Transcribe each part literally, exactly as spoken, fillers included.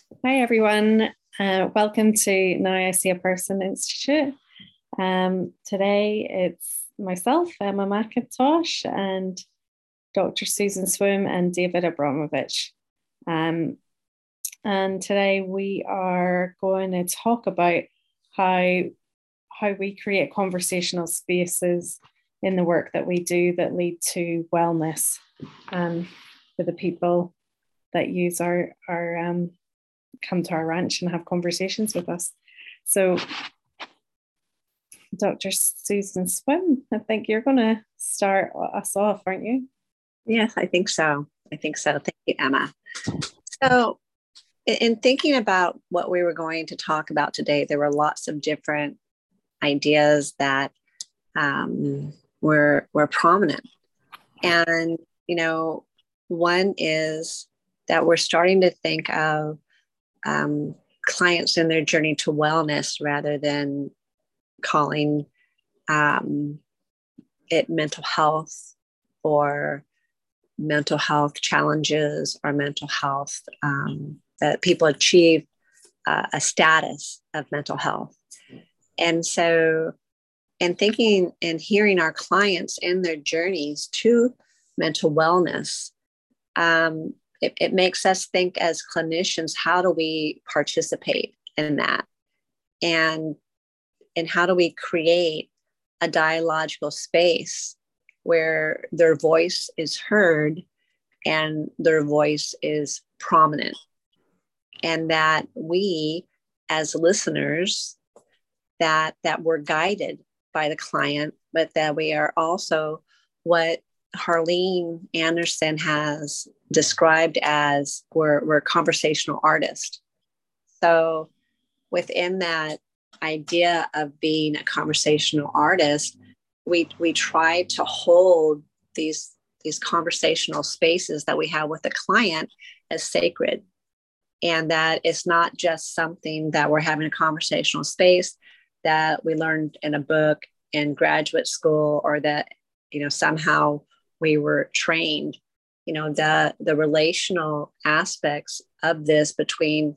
Hi, everyone. Uh, welcome to Now I See a Person Institute. Um, today it's myself, Emma McIntosh, and Doctor Susan Swim and David Abramovich. Um, and today we are going to talk about how, how we create conversational spaces in the work that we do that lead to wellness um, for the people that use our, our um, come to our ranch and have conversations with us. So, Doctor Susan Swim, I think you're going to start us off, aren't you? Yes, I think so. I think so. Thank you, Emma. So, in thinking about what we were going to talk about today, there were lots of different ideas that um, were were prominent, and you know, one is that we're starting to think of um, clients in their journey to wellness rather than calling um, it mental health or mental health challenges or mental health um, that people achieve uh, a status of mental health. And so, in thinking and hearing our clients in their journeys to mental wellness, um, it, it makes us think as clinicians, how do we participate in that? And, and how do we create a dialogical space where their voice is heard and their voice is prominent, and that we as listeners that that we're guided by the client, but that we are also what Harlene Anderson has described as we're, we're conversational artists. So within that idea of being a conversational artist, we we try to hold these these conversational spaces that we have with the client as sacred, and that it's not just something that we're having a conversational space that we learned in a book in graduate school, or that you know somehow we were trained. You know, the the relational aspects of this between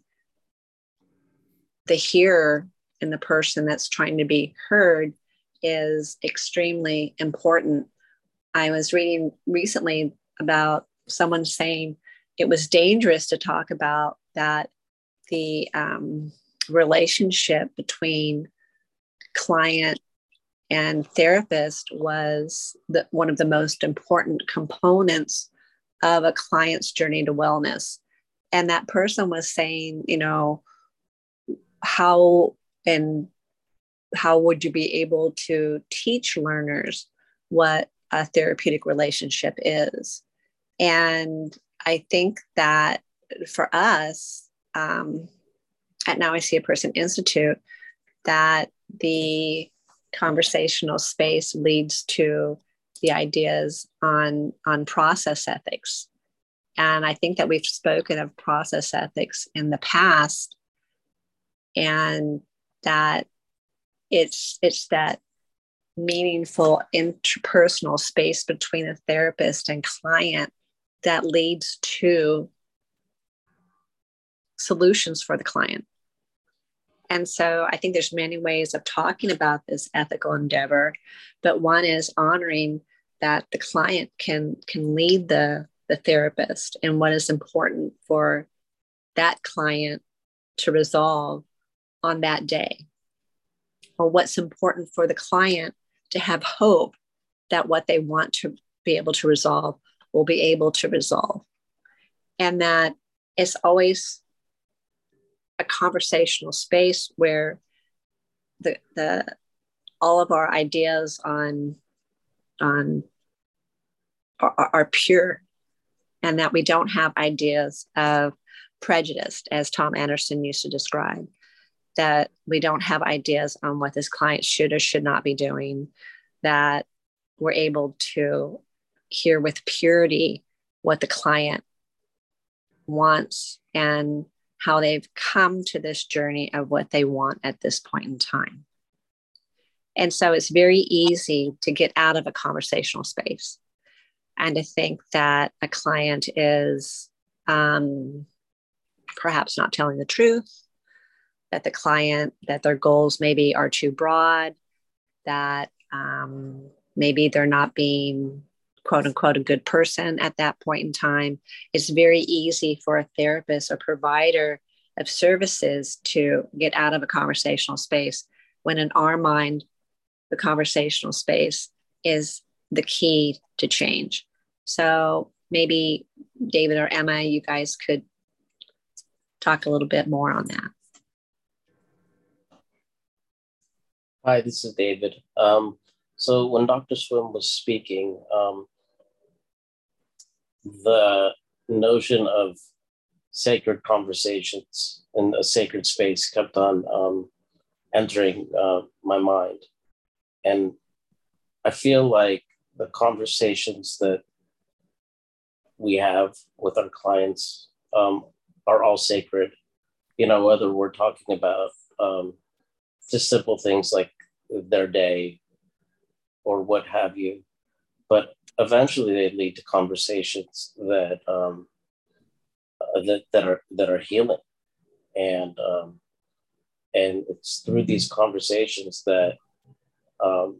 the hearer and the person that's trying to be heard is extremely important. I was reading recently about someone saying it was dangerous to talk about that the um, relationship between client and therapist was the, one of the most important components of a client's journey to wellness. And that person was saying, you know, how and how would you be able to teach learners what a therapeutic relationship is? And I think that for us um, at Now I See a Person Institute, that the conversational space leads to the ideas on, on process ethics. And I think that we've spoken of process ethics in the past, and that it's it's that meaningful interpersonal space between a therapist and client that leads to solutions for the client. And so I think there's many ways of talking about this ethical endeavor, but one is honoring that the client can can lead the the therapist and what is important for that client to resolve on that day, or what's important for the client to have hope that what they want to be able to resolve will be able to resolve. And that it's always a conversational space where the the all of our ideas on on are, are pure, and that we don't have ideas of prejudice, as Tom Anderson used to describe, that we don't have ideas on what this client should or should not be doing, that we're able to hear with purity what the client wants and how they've come to this journey of what they want at this point in time. And so it's very easy to get out of a conversational space and to think that a client is um, perhaps not telling the truth, that the client, that their goals maybe are too broad, that um, maybe they're not being quote unquote a good person at that point in time. It's very easy for a therapist or provider of services to get out of a conversational space when in our mind, the conversational space is the key to change. So maybe David or Emma, you guys could talk a little bit more on that. Hi, this is David. Um, so when Doctor Swim was speaking, um, the notion of sacred conversations in a sacred space kept on um, entering uh, my mind. And I feel like the conversations that we have with our clients um, are all sacred, you know, whether we're talking about um, just simple things like their day or what have you. But eventually they lead to conversations that um, uh, that, that are that are healing. And um, and it's through these conversations that um,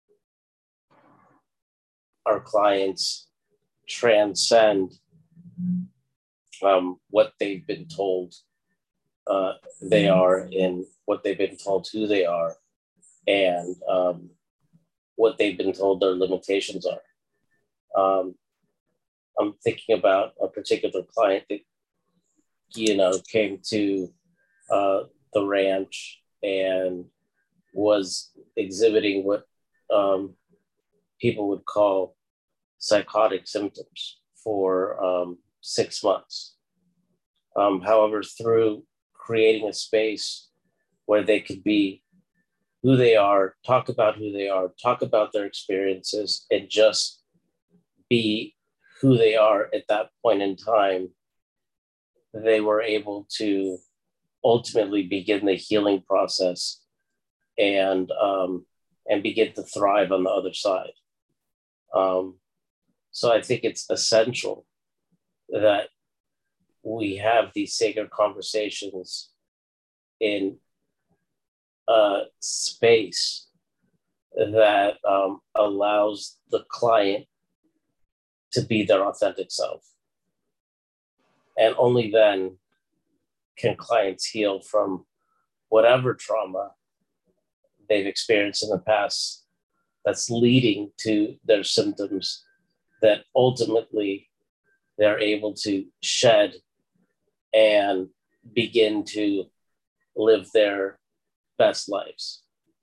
our clients transcend um, what they've been told uh, they are and what they've been told who they are and um, what they've been told their limitations are. Um, I'm thinking about a particular client that, you know, came to uh, the ranch and was exhibiting what um, people would call psychotic symptoms for um, six months. Um, however, through creating a space where they could be who they are, talk about who they are, talk about their experiences, and just be who they are at that point in time, they were able to ultimately begin the healing process and um, and begin to thrive on the other side. Um, so I think it's essential that we have these sacred conversations in a space that um, allows the client to be their authentic self. And only then can clients heal from whatever trauma they've experienced in the past that's leading to their symptoms that ultimately they're able to shed and begin to live their best lives.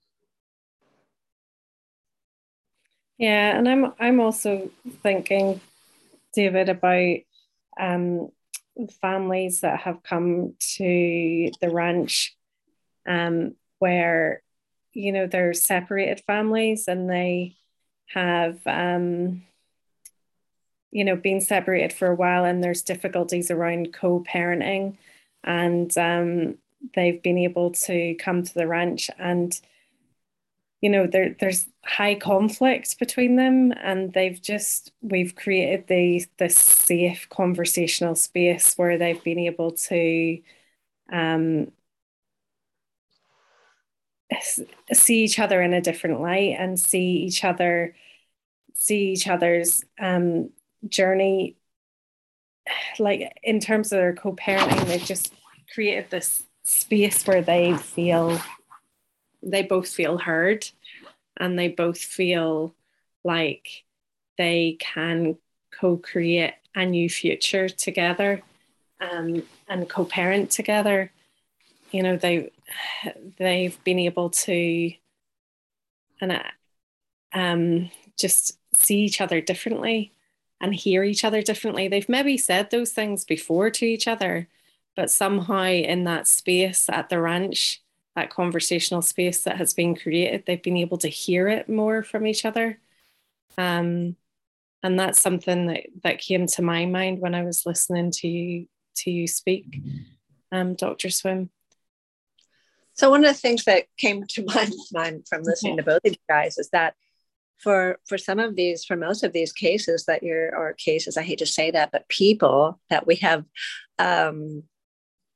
Yeah, and I'm I'm also thinking, David, about um, families that have come to the ranch um, where, you know, they're separated families and they have, um, you know, been separated for a while and there's difficulties around co-parenting, and um, they've been able to come to the ranch and, you know, there, there's high conflict between them, and they've just, we've created the, this safe conversational space where they've been able to um, see each other in a different light and see each other, see each other's um, journey. Like in terms of their co-parenting, they've just created this space where they feel, they both feel heard, and they both feel like they can co-create a new future together, um, and co-parent together. You know, they they've been able to and um, just see each other differently and hear each other differently. They've maybe said those things before to each other, but somehow in that space at the ranch, that conversational space that has been created, they've been able to hear it more from each other. Um, and that's something that, that came to my mind when I was listening to you to you speak, um, Doctor Swim. So one of the things that came to my mind from listening Yeah. to both of you guys is that for for some of these, for most of these cases that you're, or cases, I hate to say that, but people that we have um,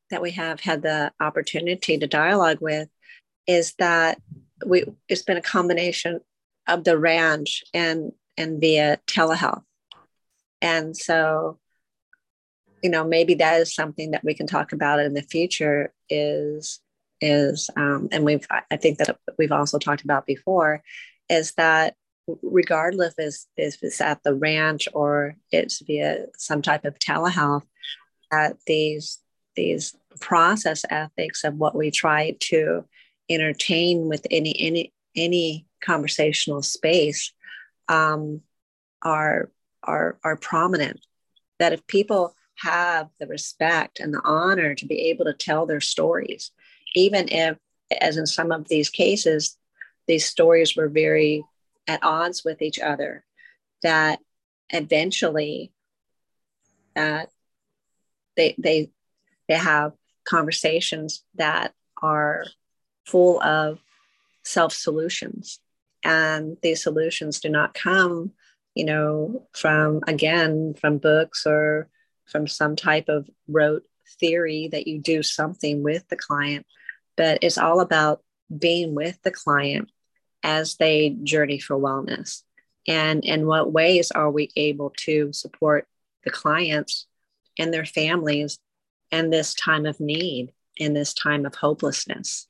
that we have had the opportunity to dialogue with is that we it's been a combination of the ranch and and via telehealth. And so, you know, maybe that is something that we can talk about in the future is is um, and we've I think that we've also talked about before is that regardless if it's, if it's at the ranch or it's via some type of telehealth, that these these process ethics of what we try to entertain with any any any conversational space um, are are are prominent. That if people have the respect and the honor to be able to tell their stories, even if, as in some of these cases, these stories were very at odds with each other, that eventually uh, they they they have conversations that are full of self-solutions. And these solutions do not come, you know, from, again, from books or from some type of rote theory that you do something with the client, but it's all about being with the client as they journey for wellness. And in what ways are we able to support the clients and their families in this time of need, in this time of hopelessness?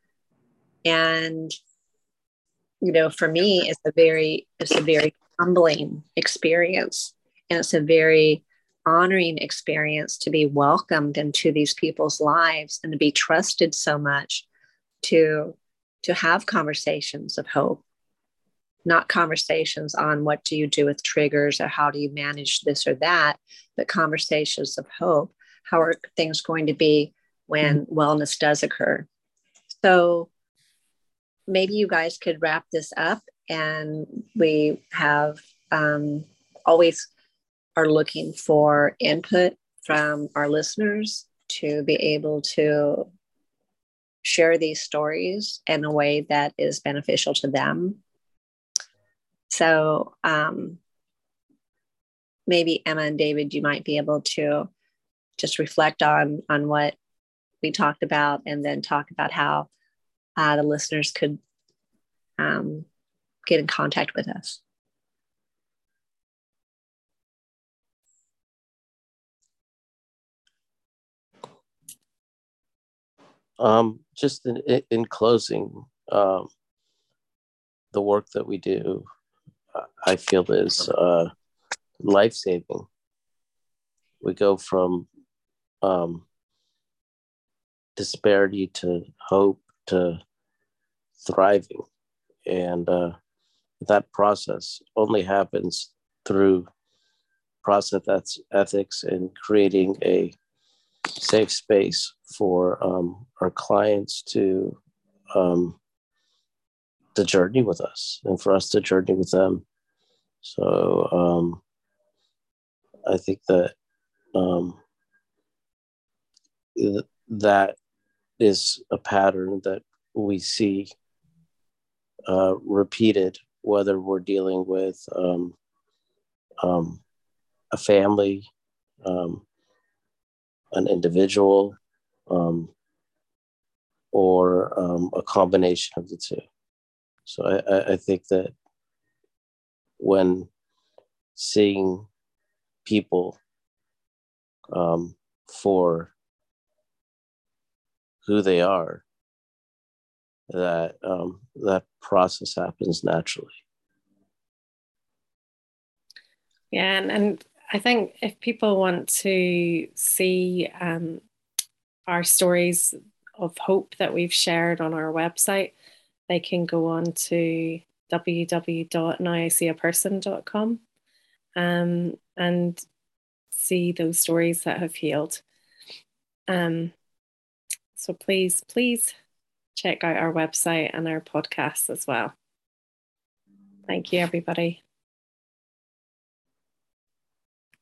And, you know, for me, it's a very, it's a very humbling experience. And it's a very honoring experience to be welcomed into these people's lives and to be trusted so much to, to have conversations of hope, not conversations on what do you do with triggers or how do you manage this or that, but conversations of hope. How are things going to be when mm-hmm. wellness does occur? So maybe you guys could wrap this up, and we have um, always are looking for input from our listeners to be able to share these stories in a way that is beneficial to them. So um, maybe Emma and David, you might be able to just reflect on, on what we talked about and then talk about how uh, the listeners could um, get in contact with us. Um, just in, in closing, um, the work that we do, I feel is uh, life-saving. We go from um, disparity to hope to thriving. And uh, that process only happens through process ethics and creating a safe space for um, our clients to um, to journey with us and for us to journey with them. So um, I think that um, that is a pattern that we see uh, repeated, whether we're dealing with um, um, a family, um, an individual, um, or um, a combination of the two. So I, I think that when seeing people um, for who they are, that um, that process happens naturally. Yeah, and, and I think if people want to see um, our stories of hope that we've shared on our website, they can go on to w w w dot now I see a person dot com um, and see those stories that have healed. Um, so please, please check out our website and our podcasts as well. Thank you, everybody.